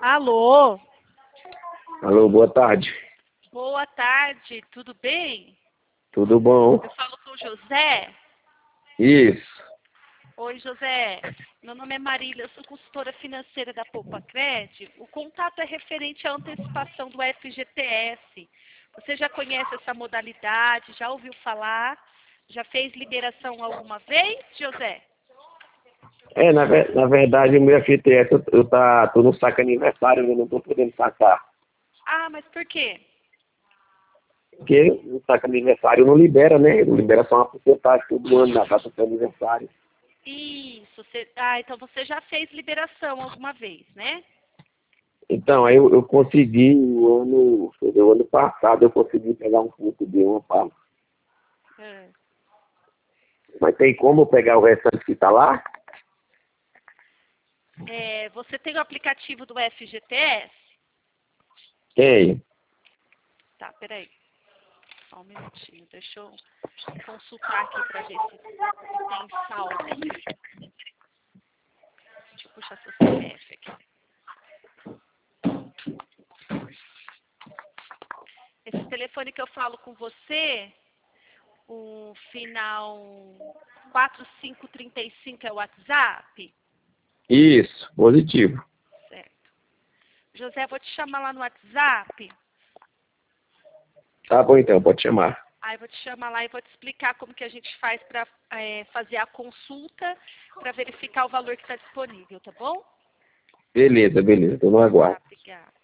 Alô? Alô, boa tarde. Boa tarde, tudo bem? Tudo bom? Eu falo com o José. Isso. Oi, José. Meu nome é Marília, eu sou consultora financeira da Poupacred. O contato é referente à antecipação do FGTS. Você já conhece essa modalidade? Já ouviu falar? Já fez liberação alguma vez, José? Na verdade, o meu FTS, tô no saco aniversário, eu não tô podendo sacar. Ah, mas por quê? Porque o saco aniversário não libera, né? Não libera só uma porcentagem todo ano na data do aniversário. Isso. Então você já fez liberação alguma vez, né? Então, aí eu consegui, o ano passado, eu consegui pegar um pouco de uma parte. Ah. Mas tem como eu pegar o restante que tá lá? Você tem o aplicativo do FGTS? Tem. Tá, peraí. Só um minutinho. Deixa eu consultar aqui para ver se tem saldo aí. Deixa eu puxar seu CPF aqui. Esse telefone que eu falo com você, o final 4535 é o WhatsApp? Isso, positivo. Certo. José, vou te chamar lá no WhatsApp. Tá bom então, pode chamar. Aí eu vou te chamar lá e vou te explicar como que a gente faz para fazer a consulta para verificar o valor que está disponível, tá bom? Beleza, tô no Tá, aguardo. obrigada.